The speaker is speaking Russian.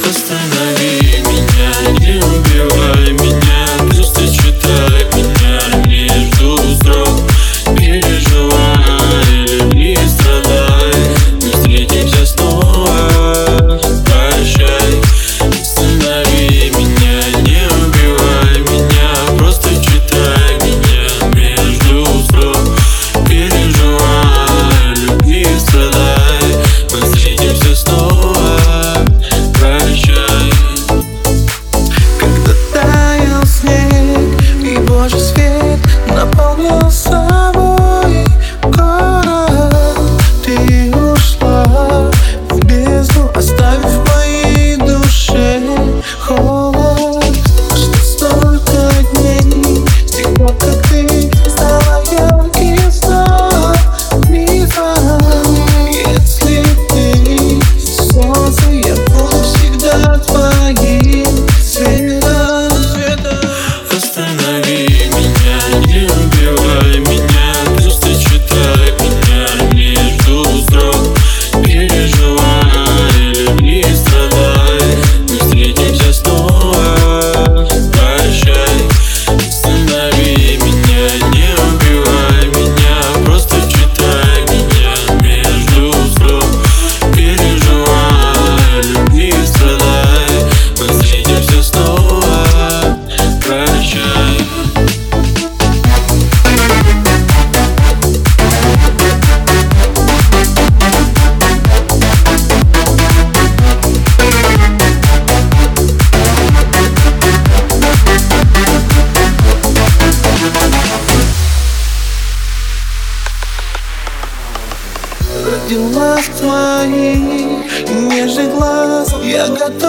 Останови меня, не убивай меня, просто читай меня между строк. Переживай, люби, страдай, мы встретимся снова, прощай. Останови меня, не убивай меня, просто читай меня между строк. Переживай, люби, страдай, мы встретимся снова, прощай. Когда таял снег и Божий свет наполнил собой город, ты ушла в бездну, оставив в моей душе холод. Что столько дней с тех пор, как ты стала ярким сном, мифом. Если ты солнце, я буду всегда твоим светом. Останови меня, не убивай меня, просто читай меня между строк. Переживай, люби, страдай, мы встретимся снова, прощай. Останови меня, не убивай меня, просто читай меня между строк. Переживай, люби, страдай, мы встретимся снова, прощай. Ради глаз твоих и нежных глаз я готов